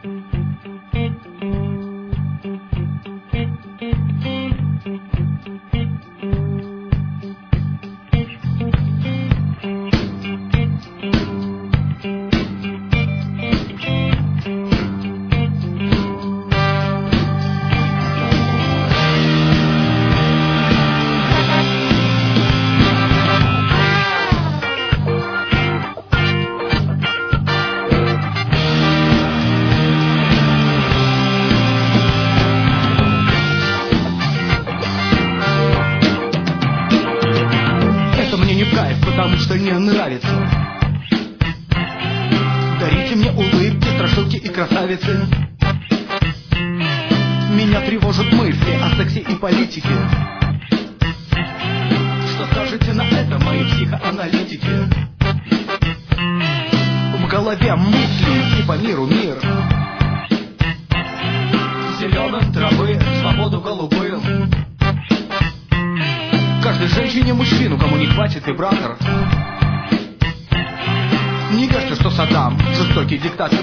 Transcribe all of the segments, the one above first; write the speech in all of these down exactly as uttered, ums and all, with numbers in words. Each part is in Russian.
Потому что не нравится. Дарите мне улыбки, страшилки и красавицы. Меня тревожат мысли о сексе и политике. Что скажете на это, мои психоаналитики? В голове мысли и по миру мир. Зеленым травы, свободу голубым. Каждой женщине, мужчину, кому не хватит вибратор. Не верьте, что Саддам жестокий диктатор.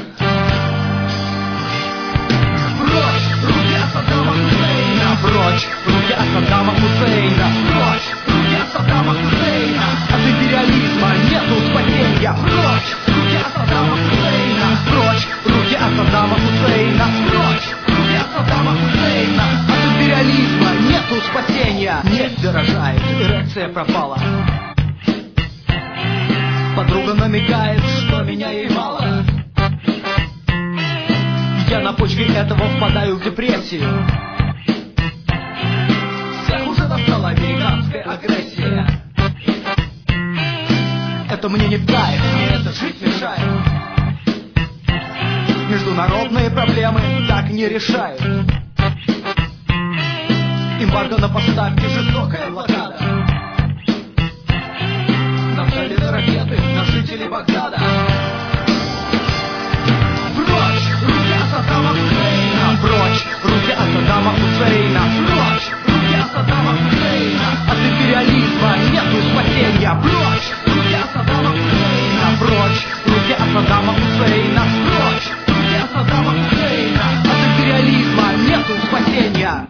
Прочь, руки от Саддама Хусейна. Прочь, руки от Саддама Хусейна. Прочь, руки от Саддама Хусейна. От империализма нету спасения. Прочь, руки от Саддама Хусейна. Прочь, руки от Саддама Хусейна. Прочь, руки от Саддама Хусейна. От империализма нету спасения. Нет, дорожает, эрекция пропала. Подруга намекает, что меня ей мало. Я на почве этого впадаю в депрессию. Всех уже достала американская агрессия. Это мне не в кайф, мне это жить мешает. Международные проблемы так не решают. Эмбарго на поставки, жестокая блокада. Нацелены ракеты на жителей Багдада. Прочь, руки от Саддама Хусейна. Прочь, руки от Саддама Хусейна. Прочь, руки от Саддама Хусейна. От империализма нету спасения. Прочь, руки от Саддама Хусейна. Прочь, руки от Саддама Хусейна. Прочь, руки от Саддама Хусейна. От империализма нету спасения.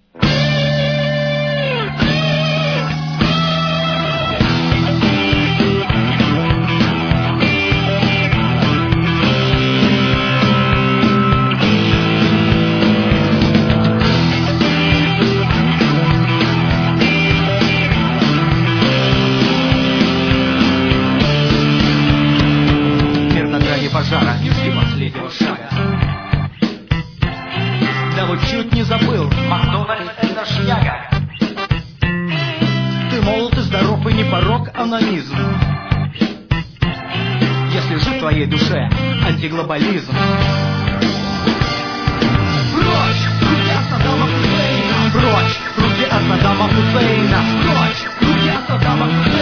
Пожара, не жди последнего шага. Да вот чуть не забыл, Макдональдс это шняга. Ты молод и здоров и не порок, анонизм. Если же в твоей душе антиглобализм. Прочь, руки от Саддама Хусейна. Прочь, руки от Саддама Хусейна. Прочь, руки от Саддама Хусейна.